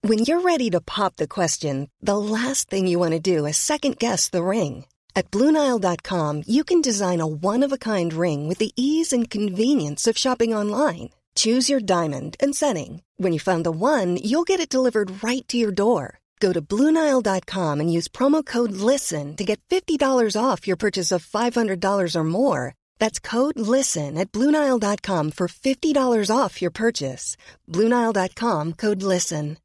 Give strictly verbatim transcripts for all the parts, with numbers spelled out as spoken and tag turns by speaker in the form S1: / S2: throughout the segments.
S1: When you're ready to pop the question, the last thing you want to do is second-guess the ring. At Blue Nile dot com, you can design a one-of-a-kind ring with the ease and convenience of shopping online. Choose your diamond and setting. When you find the one, you'll get it delivered right to your door. Go to Blue Nile dot com and use promo code LISTEN to get fifty dollars off your purchase of five hundred dollars or more. That's code LISTEN at Blue Nile dot com for fifty dollars off your purchase. Blue Nile dot com, code LISTEN.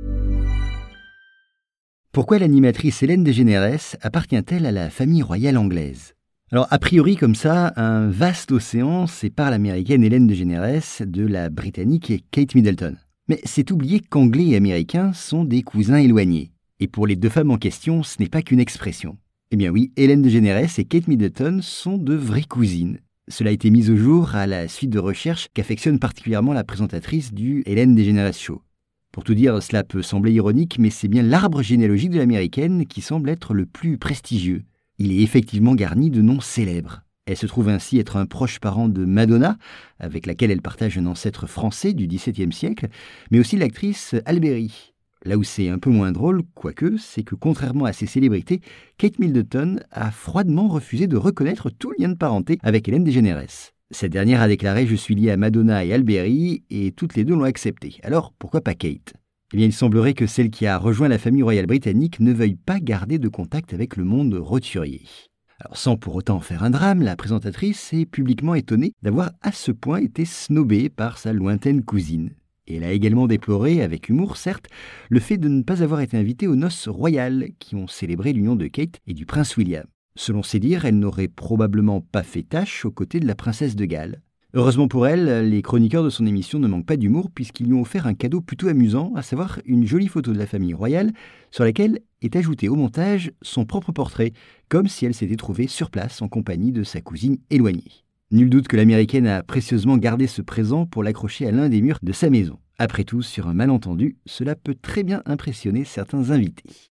S2: Pourquoi l'animatrice Ellen DeGeneres appartient-elle à la famille royale anglaise ? Alors, a priori, comme ça, un vaste océan sépare l'américaine Ellen DeGeneres de la britannique Kate Middleton. Mais c'est oublier qu'anglais et américains sont des cousins éloignés. Et pour les deux femmes en question, ce n'est pas qu'une expression. Eh bien oui, Ellen DeGeneres et Kate Middleton sont de vraies cousines. Cela a été mis au jour à la suite de recherches qu'affectionne particulièrement la présentatrice du Ellen DeGeneres Show. Pour tout dire, cela peut sembler ironique, mais c'est bien l'arbre généalogique de l'américaine qui semble être le plus prestigieux. Il est effectivement garni de noms célèbres. Elle se trouve ainsi être un proche parent de Madonna, avec laquelle elle partage un ancêtre français du dix-septième siècle, mais aussi l'actrice Alberi. Là où c'est un peu moins drôle, quoique, c'est que contrairement à ces célébrités, Kate Middleton a froidement refusé de reconnaître tout lien de parenté avec Ellen DeGeneres. Cette dernière a déclaré « Je suis liée à Madonna et Alberi » et toutes les deux l'ont accepté. Alors, pourquoi pas Kate ? Eh bien, il semblerait que celle qui a rejoint la famille royale britannique ne veuille pas garder de contact avec le monde roturier. Alors, sans pour autant en faire un drame, la présentatrice est publiquement étonnée d'avoir à ce point été snobée par sa lointaine cousine. Et elle a également déploré, avec humour certes, le fait de ne pas avoir été invitée aux noces royales qui ont célébré l'union de Kate et du prince William. Selon ses dires, elle n'aurait probablement pas fait tâche aux côtés de la princesse de Galles. Heureusement pour elle, les chroniqueurs de son émission ne manquent pas d'humour puisqu'ils lui ont offert un cadeau plutôt amusant, à savoir une jolie photo de la famille royale sur laquelle est ajouté au montage son propre portrait, comme si elle s'était trouvée sur place en compagnie de sa cousine éloignée. Nul doute que l'américaine a précieusement gardé ce présent pour l'accrocher à l'un des murs de sa maison. Après tout, sur un malentendu, cela peut très bien impressionner certains invités.